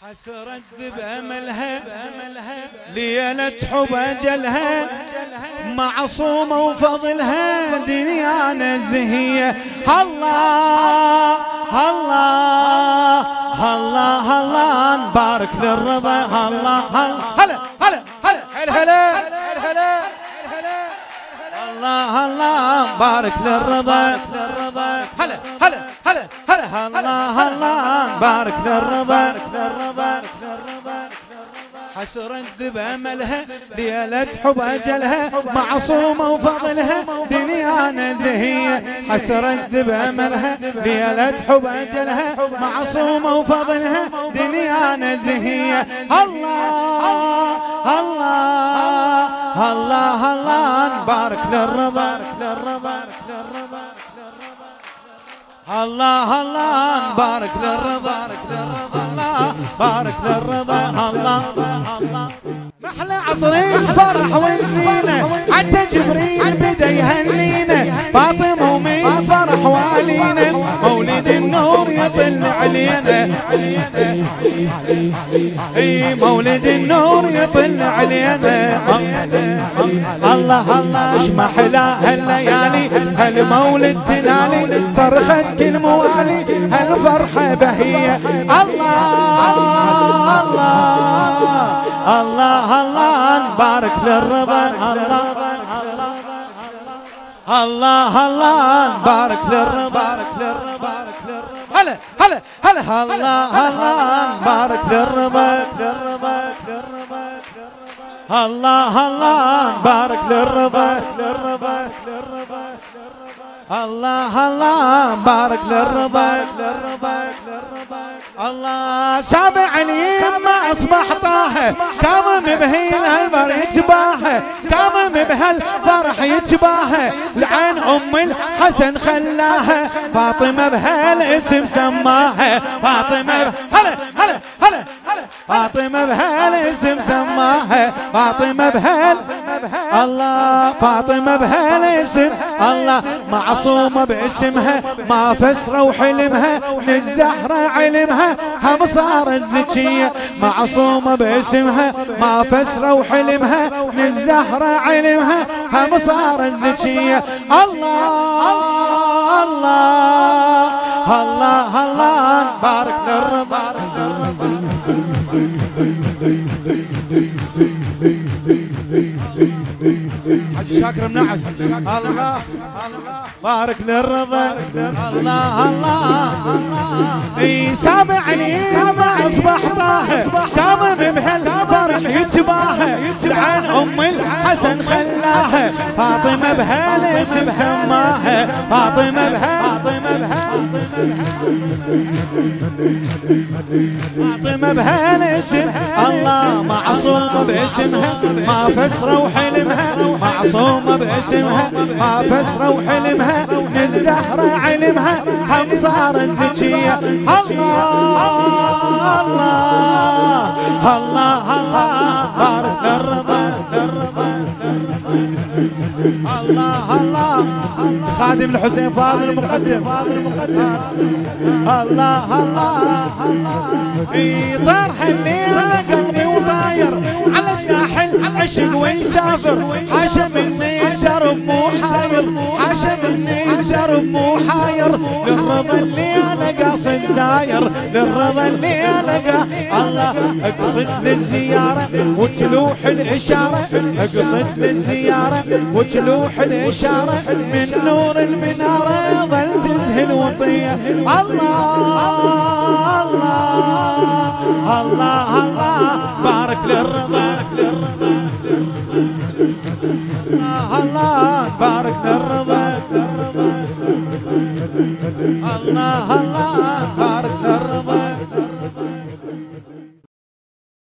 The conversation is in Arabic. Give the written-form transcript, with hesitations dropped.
حسرت بأملها ليلة حب أجلها معصومة وفضلها دنيانا زهية. الله الله الله الله نبارك للرضا. الله هلا هلا هلا هلا هلا الله الله نبارك للرضا. هلا هلا هلا هلا الله الله نبارك للرضا. حسرت بأملها ليلة حب أجلها معصومة وفضلها دنيانا زهية. حسرت بأملها ليلة حب أجلها معصومة وفضلها دنيانا زهية. الله الله الله الله نبارك للرضا. الله الله نبارك للرضا. الله بارك للرضا. الله محلى عطرين الفرح والزينة حتى جبريل بدا يهنينا. فاطمة ومن فرح والينا مولد النور يطل علينا. اي مولد النور يطل علينا. الله الله اش محلى هالليالي هالمولد تنالي صرخت كل موالي هالفرحة بهية. الله الله الله الله نبارك للرضا. الله الله نبارك للرضا. هلا هلا هلا الله الله نبارك للرضا. الله الله نبارك للرضا. الله الله بارك للرضا. الله سابع اليم ما اصبح طه كاظم بهيل هالبر يتباهى. كاظم بهالفرح يتباهى لعين ام الحسن خلاها. فاطمة بهالاسم سماها. فاطمة هلا هلا هلا فاطمة بهالاسم سماها. فاطمة بهال الله فاطمة بهالاسم الله معصومة باسمها ما فسرة وحلمها من الزهرة علمها هم صار الزكية. معصومة باسمها ما فسرة وحلمها من الزهرة علمها هم صار الزكية. الله الله الله الله بارك للرضا. حج شاكر منعس. الله بارك للرضا. الله الله اي سابع اليم ما اصبح طه كاظم بهالفرح يتباهى لعين ام الحسن خلاها. فاطمة بهالاسم سماها. فاطمة فاطمة بهالاسم الله معصومة باسمها ما فسرة وحلمها. معصومة باسمها ما فسرة وحلمها من الزهرة علمها هم صار الزكية. الله الله الله الله بارك للرضا. الله الله خادم الحسين فاضل المقدم. الله الله طار الليل قلبي وطاير على جناح العشق ويسافر. حاشا مني الدرب مو حاير. حاشا مني الدرب مو حاير. للرضا اللي انا قاصد زاير. للرضا اللي انا الله اقصد للزيارة وتلوح الاشارة. اقصد للزيارة وتلوح الاشارة من نور المنارة ظل تذهل وطية. الله الله الله الله بارك للرضا. الله بارك للرضا. الله الله